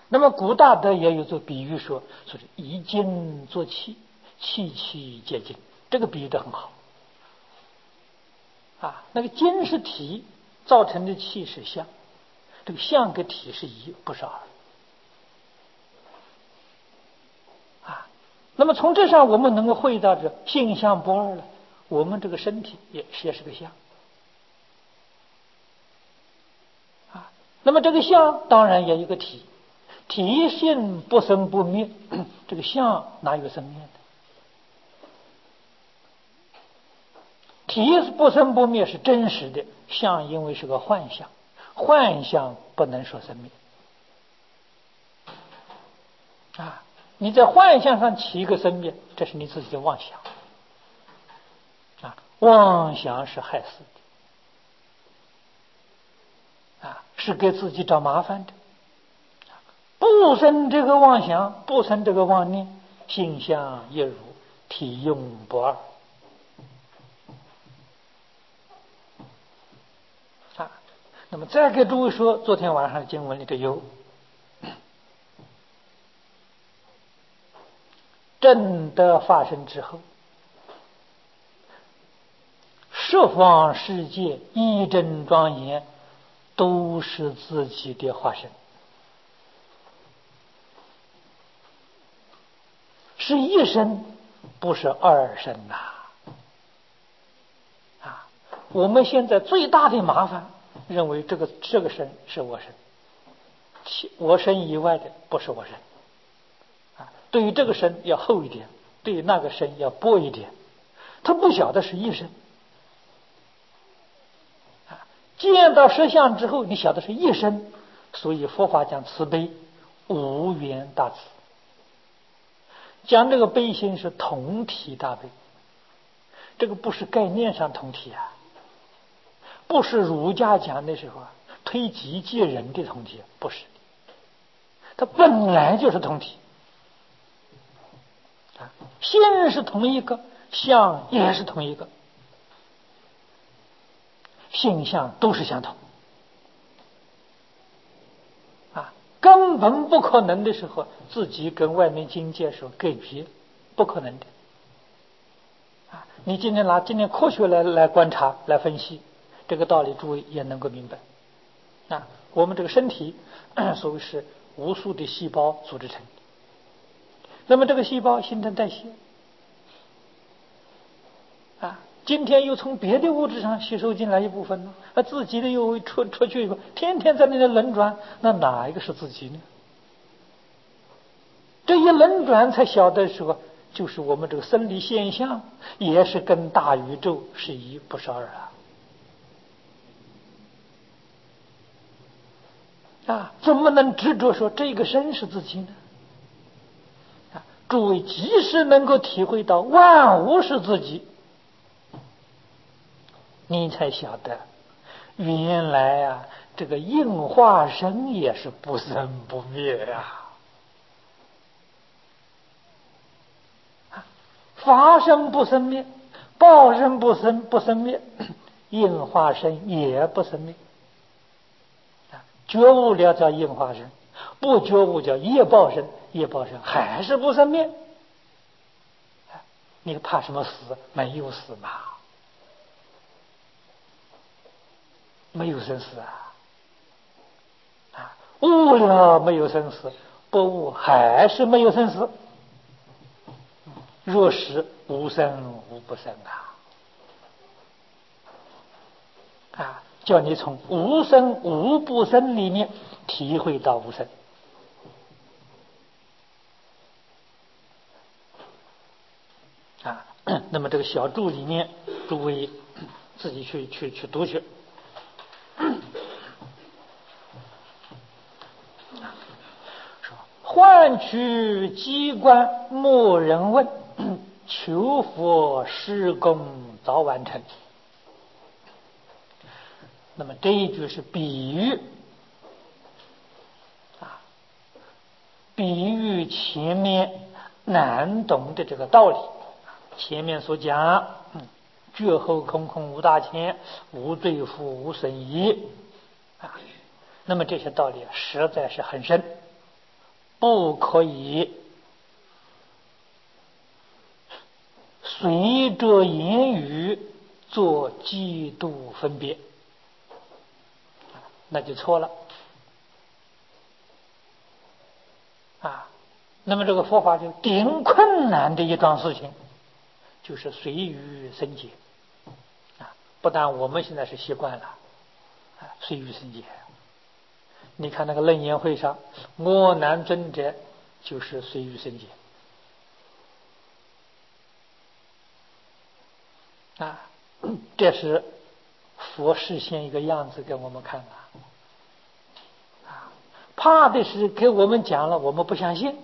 那么古大德也有做比喻说是以精作气，气气皆精，这个比喻的很好啊。那个精是体造成的，气是相，这个相跟体是一，不是二啊。那么从这上我们能够会到这性相不二了，我们这个身体也是个相啊。那么这个相当然也有个体，体性不生不灭，这个相哪有生灭的？体不生不灭是真实的，相因为是个幻象，幻象不能说生灭啊。你在幻象上起一个生灭，这是你自己的妄想啊，妄想是害死的啊，是给自己找麻烦的。不生这个妄想，不生这个妄念，性相一如，体用不二啊。那么再给诸位说，昨天晚上的经文里头有正德发生之后，十方世界一真庄严，都是自己的化身，是一身，不是二身呐啊。我们现在最大的麻烦，认为这个身是我身，我身以外的不是我身啊。对于这个身要厚一点，对于那个身要薄一点，他不晓得是一身啊。见到实相之后，你晓得是一身，所以佛法讲慈悲，无缘大慈，讲这个悲心是同体大悲，这个不是概念上同体啊，不是儒家讲的时候推己及人的同体，不是，它本来就是同体啊，心是同一个，相也是同一个，性相都是相同啊，根本不可能的时候，自己跟外面境界说隔绝，不可能的啊。你今天科学来观察来分析这个道理，诸位也能够明白啊。我们这个身体所谓是无数的细胞组织成，那么这个细胞新陈代谢啊，今天又从别的物质上吸收进来一部分呢，自己的又出去一个，天天在那里轮转，那哪一个是自己呢？这一轮转才晓得说，就是我们这个生理现象也是跟大宇宙是一，不是二啊！怎么能执着说这个身是自己呢？啊，诸位即使能够体会到万物是自己，你才晓得原来啊，这个应化身也是不生不灭呀。法身不生灭，报身不生灭，应化身也不生灭。觉悟了叫应化身，不觉悟叫业报身，业报身还是不生灭。你怕什么死？没有死嘛，没有生死啊！悟了没有生死，不悟还是没有生死。若是无生无不生啊！叫你从无生无不生里面体会到无生啊。那么这个小注里面，诸位自己去读去。换取机关莫人问，求佛施功早完成。那么这一句是比喻啊，比喻前面难懂的这个道理。前面所讲，觉后空空无大千，无罪负无损益啊。那么这些道理实在是很深不可以随着言语做嫉妒分别，那就错了啊。那么这个佛法就顶困难的一桩事情，就是随遇生解啊。不但我们现在是习惯了啊，随遇生解。你看那个楞严会上，阿难尊者就是随遇生解啊，这是佛示现一个样子给我们看的啊。怕的是给我们讲了，我们不相信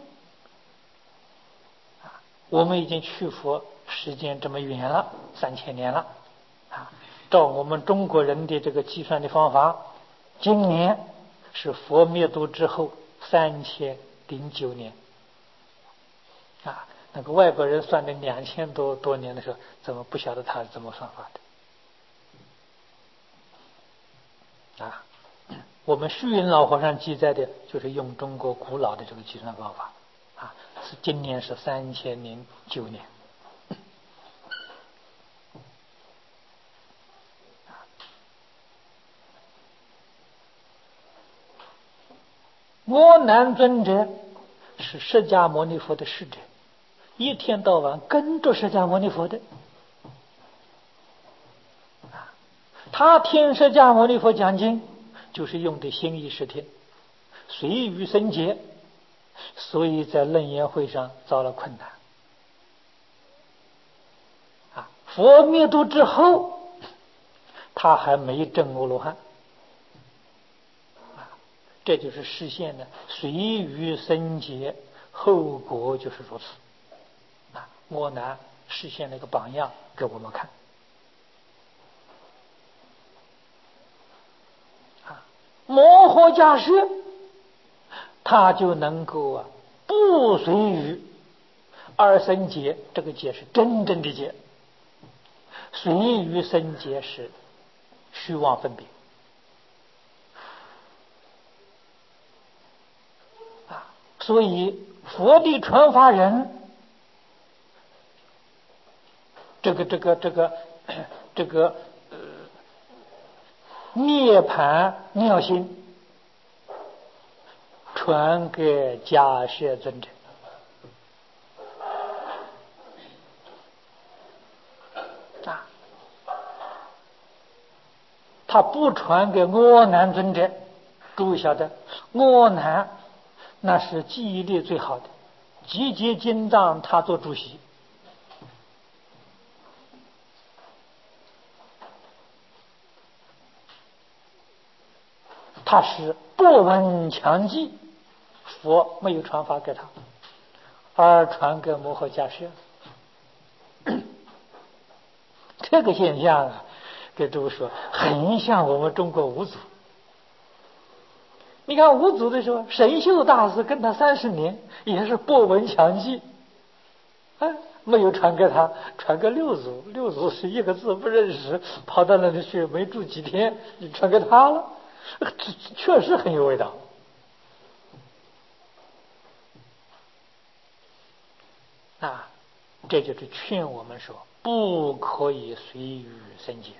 啊。我们已经去佛时间这么远了，3000年了啊。照我们中国人的这个计算的方法，今年是佛灭度之后3009年啊。那个外国人算的2000多年的时候，怎么不晓得他是怎么算法的啊？我们虚云老和尚记载的就是用中国古老的这个计算方法啊，是今年是3009年。阿难尊者是释迦牟尼佛的侍者，一天到晚跟着释迦牟尼佛的。他听释迦牟尼佛讲经，就是用的心意识听，随遇生解，所以在楞严会上遭了困难。啊，佛灭度之后，他还没证阿罗汉。这就是实现的随遇生解，后果就是如此啊。阿难实现了一个榜样给我们看啊。摩诃迦叶他就能够不随遇而生解，这个解是真正的解，随遇生解是虚妄分别啊。所以佛的传法人，这个涅槃妙心传给迦叶尊者啊，他不传给阿难尊者。诸位晓得，阿难那是记忆力最好的，集结经藏他做主席。他是不闻强记，佛没有传法给他，而传给摩诃迦叶。这个现象啊，给诸位说，很像我们中国五祖。你看五祖的时候，神秀大师跟他30年，也是不闻强记，没有传给他，传给六祖。六祖是一个字不认识，跑到那里去，没住几天，就传给他了。确实很有味道啊！这就是劝我们说，不可以随遇生解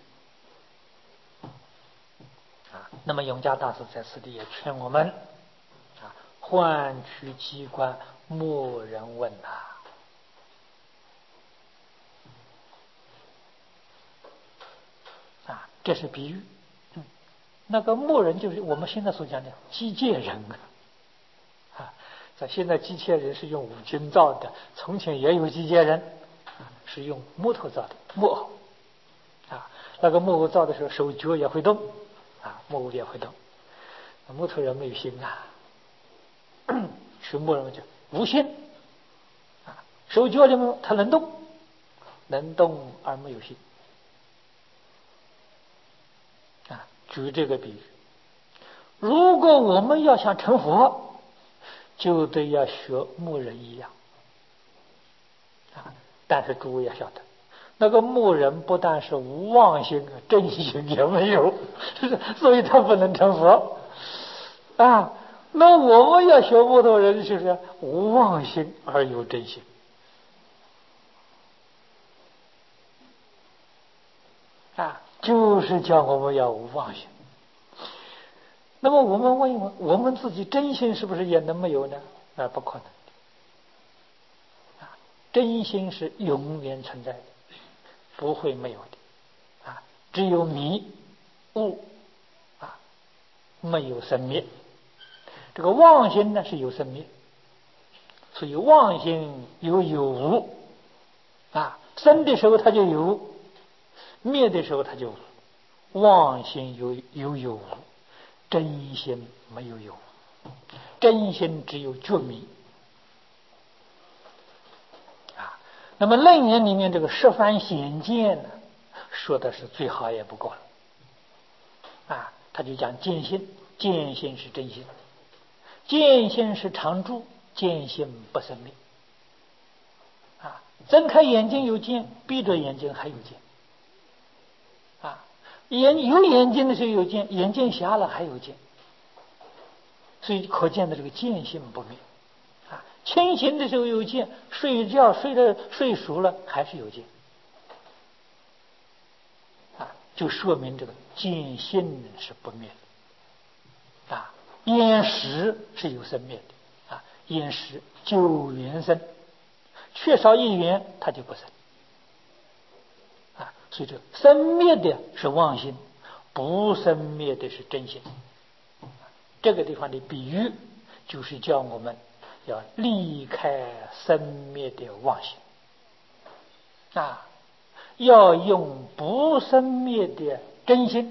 啊。那么永嘉大师在此地也劝我们啊，换取机关，莫人问啊，这是比喻。那个牧人就是我们现在所讲的机械人啊。在现在机械人是用五金造的，从前也有机械人是用木头造的木偶啊。那个木偶造的时候，手脚也会动啊，木偶也会动。木头人没有心啊，是木人就无心啊，手脚里面它能动，能动而没有心。举这个比喻，如果我们要想成佛，就得要学牧人一样啊。但是诸位要晓得，那个牧人不但是无妄心，真心也没有，所以他不能成佛啊。 那我们要学佛的人，是不是无妄心而有真心？就是叫我们要无妄心。那么我们问一问，我们自己真心是不是也能没有呢？不可能的。真心是永远存在的，不会没有的。只有迷悟没有生灭。这个妄心呢是有生灭，所以妄心有无生的时候它就有，灭的时候它就无。妄心有无，真心没有有无，真心只有觉迷那么楞严里面这个十番显见呢，说的是最好也不过了他就讲见心，见心是真心，见心是常住，见心不生灭睁开眼睛有见，闭着眼睛还有见有眼睛的时候有见，眼睛瞎了还有见，所以可见的这个见性不灭清醒的时候有见，睡觉睡熟了还是有见就说明这个见性是不灭的眼识是有生灭的眼识九缘生，缺少一缘它就不生所以这生灭的是妄心，不生灭的是真心。这个地方的比喻就是叫我们要离开生灭的妄心要用不生灭的真心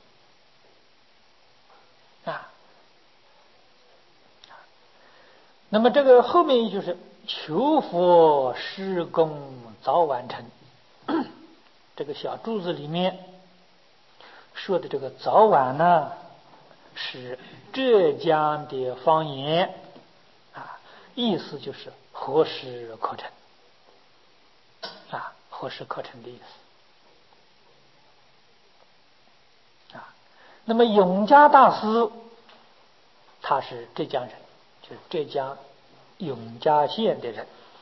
那么这个后面就是求佛施功早晚成这个小柱子里面说的这个早晚呢，是浙江的方言意思就是何时可成何时可成的意思那么永嘉大师他是浙江人，就是浙江永嘉县的人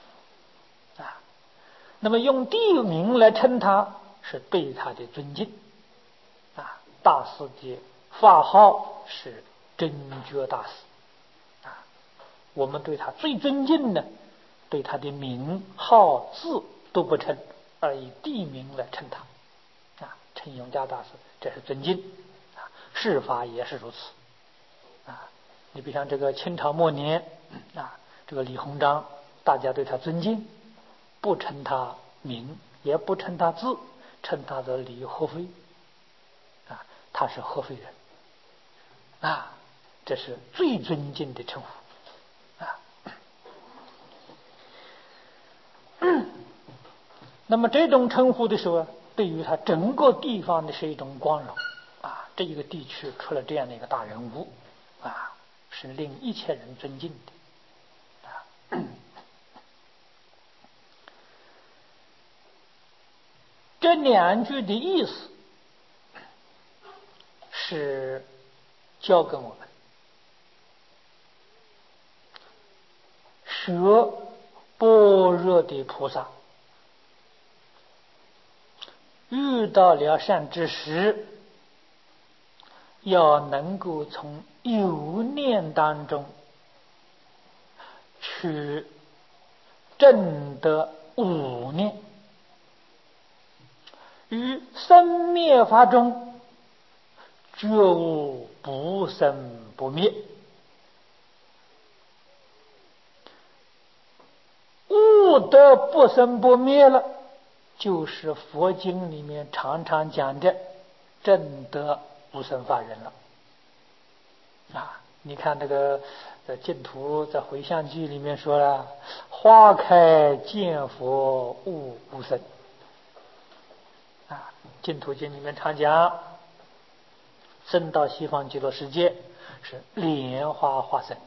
那么用地名来称他是对他的尊敬大师的法号是真觉大师我们对他最尊敬的，对他的名号字都不称，而以地名来称他称永嘉大师，这是尊敬事法也是如此你比方这个清朝末年这个李鸿章，大家对他尊敬，不称他名，也不称他字，称他的李合肥他是合肥人这是最尊敬的称呼那么这种称呼的时候，对于他整个地方的是一种光荣这一个地区出了这样的一个大人物是令一切人尊敬的这两句的意思是教给我们学般若的菩萨遇到了善知识，要能够从有念当中去证得无念，于生灭法中觉悟不生不灭，悟得不生不灭了，就是佛经里面常常讲的证得无生法忍了你看这个净土在回向句里面说了，花开见佛悟无生净土经里面常讲生到西方极乐世界是莲花化身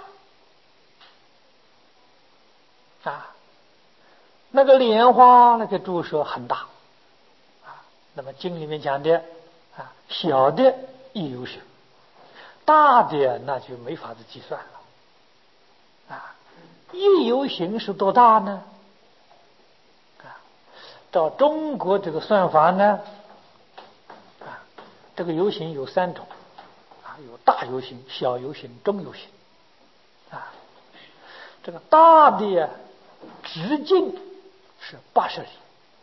那个莲花那个注释很大那么经里面讲的小的亦有学， 大的那就没法子计算了。一有形是多大呢？照中国这个算法呢，这个有形有3种，有大有形、小有形、中有形。这个大的直径是80里，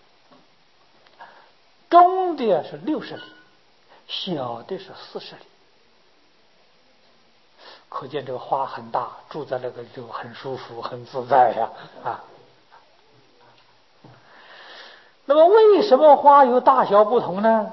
中的是60里，小的是40里。可见这个花很大，住在那个就很舒服、很自在呀。那么为什么花有大小不同呢？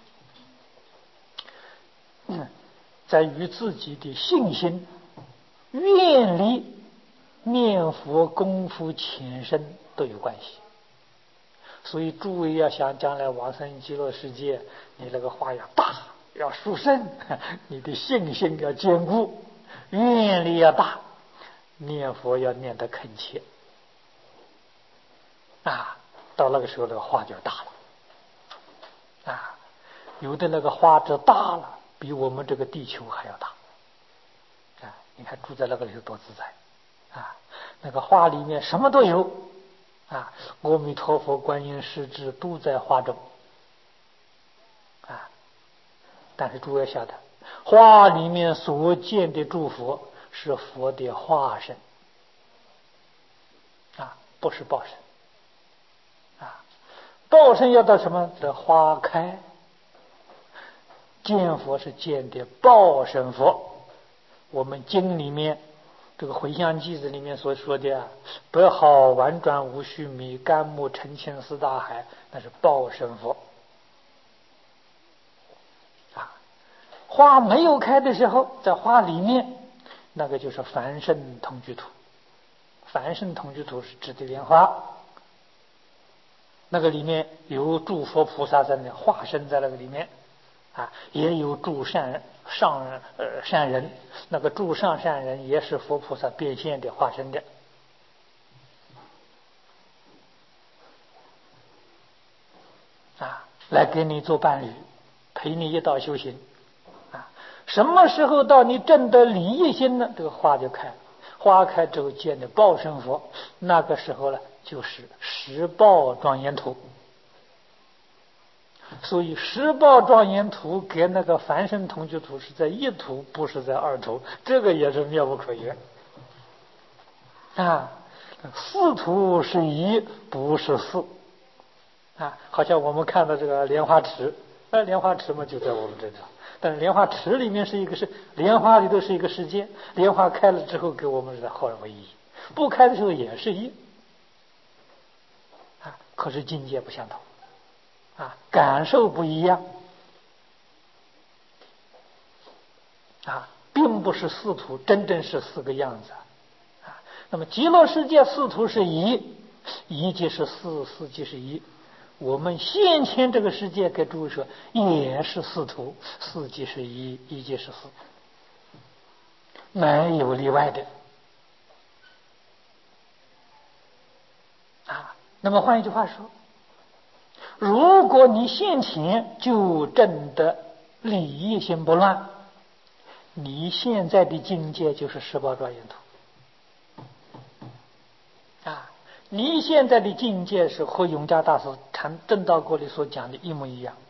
在于自己的信心、愿力、念佛功夫浅深都有关系。所以诸位要想将来往生极乐世界，你那个花要大，要殊胜，你的信心要坚固，愿力要大，念佛要念得恳切到那个时候那个花就大了有的那个花枝大了，比我们这个地球还要大你看住在那个里头多自在那个花里面什么都有阿弥陀佛、观音、势至都在花中但是诸位晓得，花里面所见的诸佛是佛的化身不是报身报身要到什么的花开，见佛是见的报身佛。我们经里面这个回向偈子里面所说的百好婉转无须弥，甘木澄清四大海，那是报身佛花没有开的时候，在花里面那个就是凡圣同居土。凡圣同居土是指的莲花，那个里面有诸佛菩萨在那化身在那个里面也有诸善人，那个诸上善人也是佛菩萨变现的化身的来给你做伴侣，陪你一道修行什么时候到你证得理业心呢？这个花就开了，花开之后见的报身佛，那个时候呢就是十报庄严土。所以十报庄严土给那个凡圣同居土是在一土，不是在二土，这个也是妙不可言四土是一，不是四好像我们看到这个莲花池，莲花池嘛就在我们这里，但是莲花池里面是一个莲花里头是一个世界，莲花开了之后给我们是合而为一，不开的时候也是一可是境界不相同感受不一样并不是四土真正是四个样子那么极乐世界四土是一，一即是四，四即是一。我们现前这个世界给诸位说也是四土，四即是一，一即是四，没有例外的那么换一句话说，如果你现前就证得理业心不乱，你现在的境界就是十报庄严土你现在的境界是和永嘉大师禅正道国里所讲的一模一样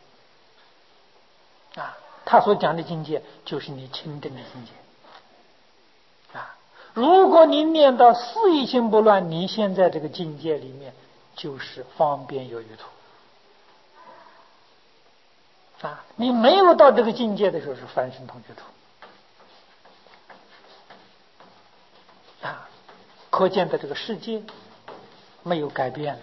他所讲的境界就是你清正的境界如果你念到四意心不乱，你现在这个境界里面就是方便有余土你没有到这个境界的时候是凡圣同居土可见的这个世界没有改变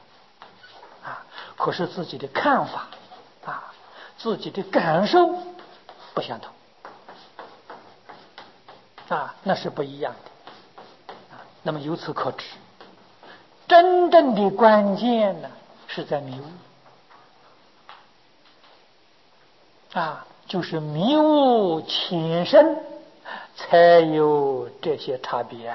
可是自己的看法自己的感受不相同那是不一样的那么由此可知，真正的关键呢是在迷悟就是迷悟浅深才有这些差别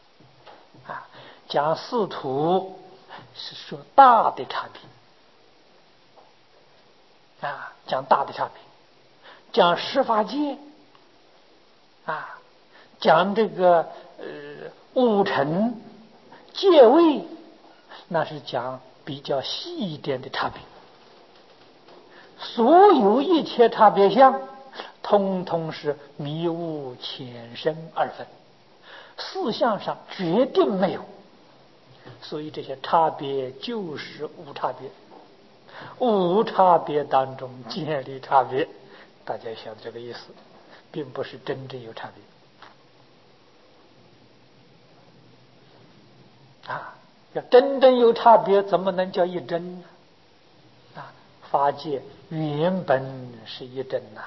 讲四土是说大的差别讲大的差别，讲十法界啊，讲这个五尘界位，那是讲比较细一点的差别。所有一切差别相，通通是迷悟浅深二分，四相上决定没有。所以这些差别就是无差别，无差别当中建立差别，大家晓得这个意思，并不是真正有差别啊。要真正有差别，怎么能叫一真呢？啊，法界原本是一真呐。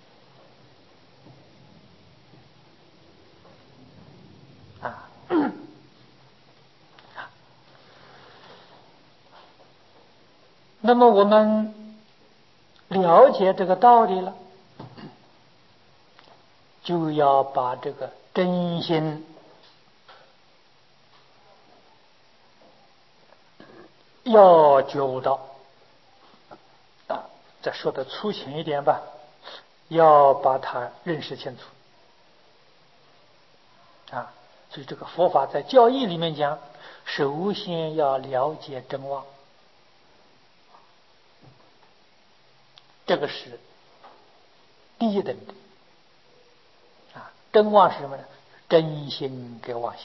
啊，那么我们了解这个道理了，就要把这个真心要觉悟到啊，再说的粗浅一点吧，要把它认识清楚啊。所以这个佛法在教义里面讲，首先要了解真妄，这个是第一等的啊。真妄是什么呢？真心跟妄心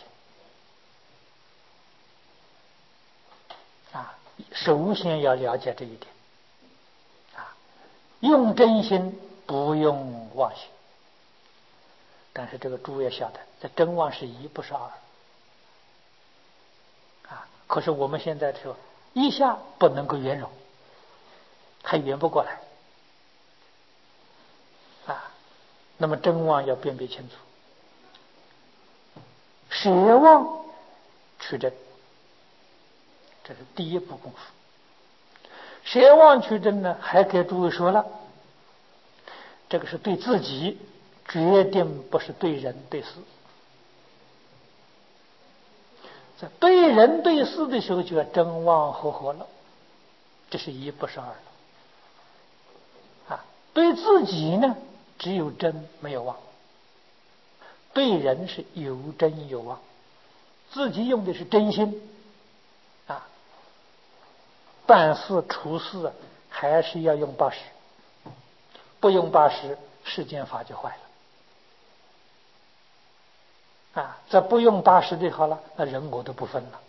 啊，首先要了解这一点啊。用真心不用妄心，但是这个诸位晓得，这真妄是一，不是二啊。可是我们现在说一下不能够圆融，还圆不过来啊。那么真妄要辨别清楚，舍妄取真，这是第一步功夫。舍妄取真呢，还给诸位说了，这个是对自己，决定不是对人对事。在对人对事的时候，就要真妄合合了，这是一，不是二了啊。对自己呢，只有真没有妄；对人是有真有妄。自己用的是真心啊，办事处事还是要用80，不用80，世间法就坏了啊。这不用80的好了，那人我都不分了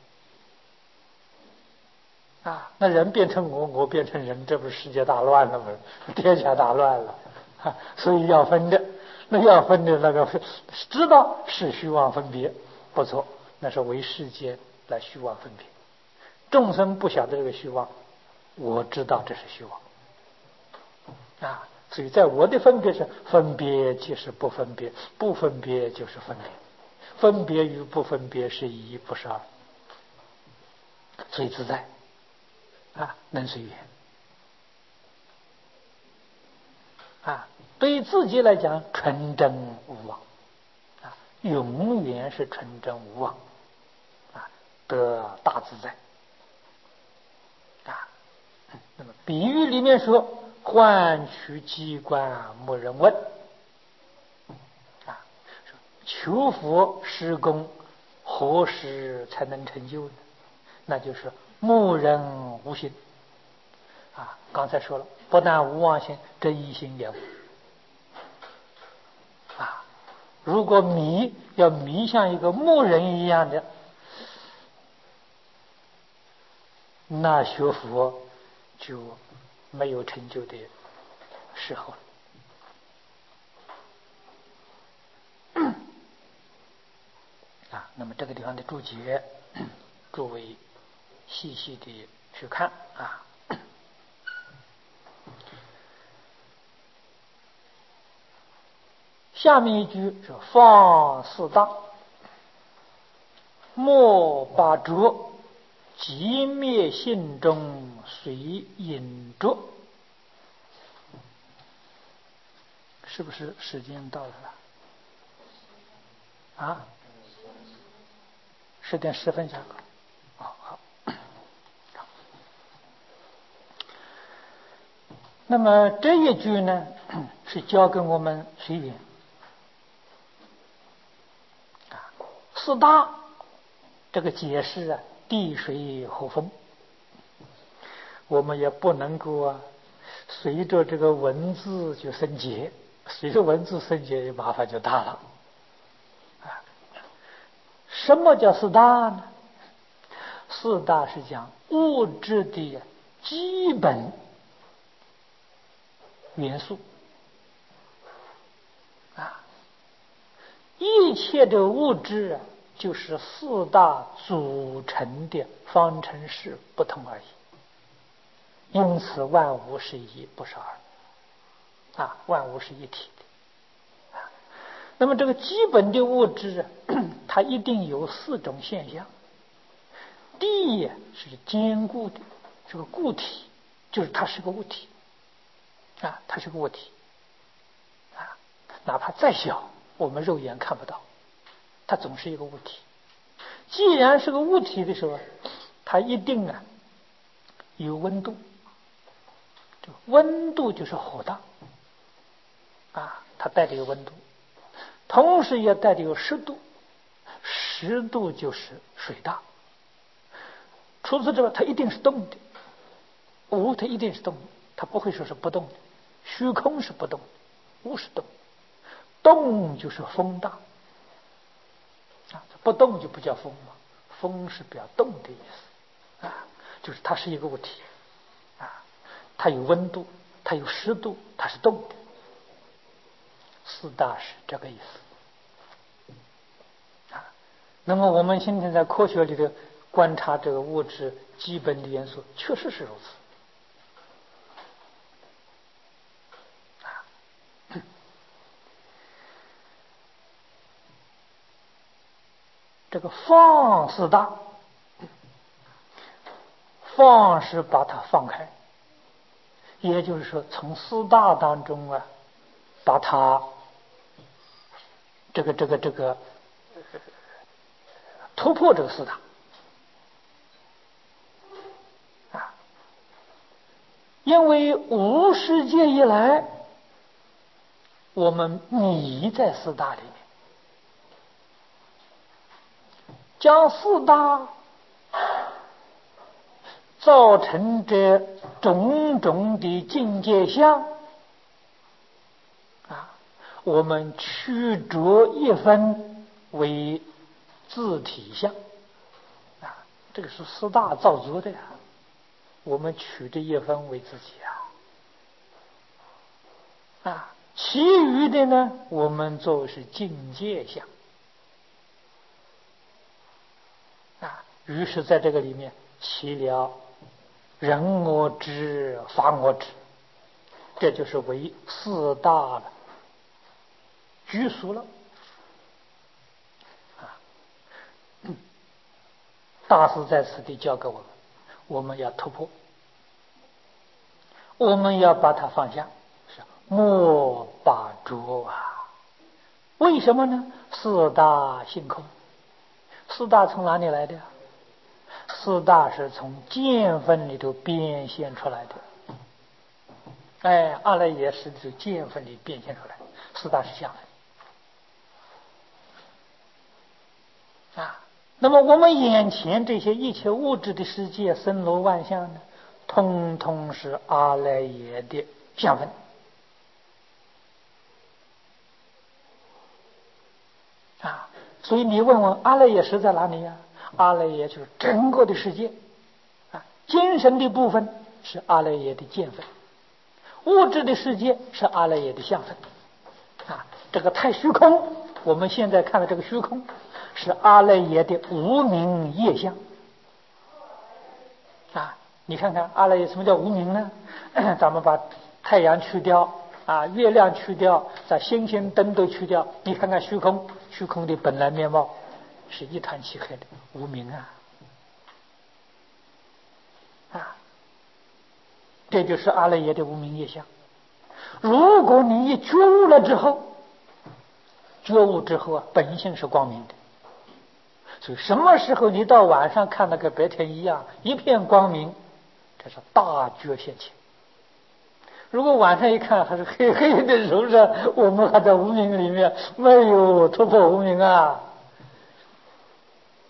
啊，那人变成我，我变成人，这不是世界大乱了吗？天下大乱了啊！所以要分的，那要分的那个知道是虚妄分别，不错，那是为世间来虚妄分别。众生不晓得这个虚妄，我知道这是虚妄啊。所以在我的分别是分别即是不分别，不分别就是分别，分别与不分别是一，不是二，所以自在啊，能随缘啊。对于自己来讲，纯真无妄啊，永远是纯真无妄啊，得大自在啊。那么比喻里面说，换取机关没人问啊，求佛施功何时才能成就呢？那就是木人无心啊。刚才说了，不但无妄心，真心也无啊。如果要迷像一个木人一样的，那学佛就没有成就的时候了。啊，那么这个地方的注解，诸位细细的去看啊。下面一句是放四大，莫把着，即灭性中随引着。是不是时间到了啊？10点10分下课。好。那么这一句呢，是教给我们随缘四大这个解释啊，地水火风，我们也不能够随着这个文字就生结，随着文字生结，麻烦就大了。什么叫四大呢？四大是讲物质的基本元素一切的物质就是四大组成的方程式不同而已。因此万物是一不是二万物是一体的那么这个基本的物质它一定有四种现象。地是坚固的，是个固体，就是它是个物体它是个物体哪怕再小我们肉眼看不到，它总是一个物体。既然是个物体的时候，它一定有温度，温度就是火大它带着有温度，同时也带着有湿度，湿度就是水大。除此之外，它一定是动的，无它一定是动的，它不会说是不动的。虚空是不动的，无是动，动就是风大不动就不叫风嘛，风是表动的意思就是它是一个物体它有温度，它有湿度，它是动的。四大是这个意思那么我们今天在科学里头观察这个物质基本的元素，确实是如此这个放四大，放是把它放开，也就是说从四大当中把它这个突破这个四大因为无世界以来我们迷在四大里面，将四大造成这种种的境界相我们取着一分为自体相这个是四大造作的我们取这一分为自己其余的呢我们做是境界相于是在这个里面起了人我执法我执，这就是为四大了拘束了大师在此地教给我们，我们要突破，我们要把它放下，是莫把着为什么呢？四大性空，四大从哪里来的？四大是从见分里头变现出来的阿赖耶识是见分里变现出来，四大是相分那么我们眼前这些一切物质的世界森罗万象呢，通通是阿赖耶的相分所以你问问阿赖耶识在哪里阿赖耶就是整个的世界精神的部分是阿赖耶的见分，物质的世界是阿赖耶的相分这个太虚空，我们现在看的这个虚空是阿赖耶的无明业相你看看阿赖耶什么叫无明呢？咱们把太阳去掉月亮去掉，把星星灯都去掉，你看看虚空，虚空的本来面貌是一团漆黑的无明这就是阿赖耶的无明业相。如果你一觉悟了之后，觉悟之后本性是光明的，所以什么时候你到晚上看得跟白天一样一片光明，这是大觉现前。如果晚上一看还是黑黑的时候，我们还在无明里面没有突破无明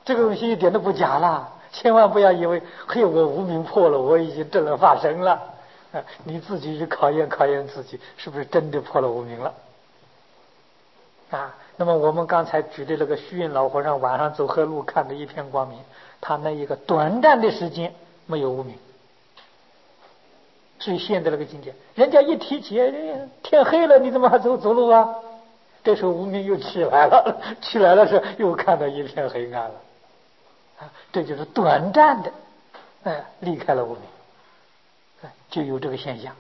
这个东西一点都不假啦，千万不要以为嘿我无明破了，我已经证了法身了。你自己去考验考验自己，是不是真的破了无明了？那么我们刚才举的那个虚云老和尚晚上走河路看的一片光明，他那一个短暂的时间没有无明，所以现在那个境界，人家一提起天黑了，你怎么还走路啊？这时候无明又起来了，起来了时候又看到一片黑暗了。这就是短暂的，离开了无明，就有这个现象。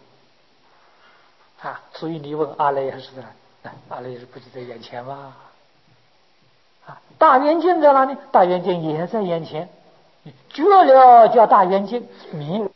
所以你问阿赖耶识在哪里？阿赖耶识不就在眼前吗？大圆镜在哪里？大圆镜也在眼前。绝了叫大圆镜，迷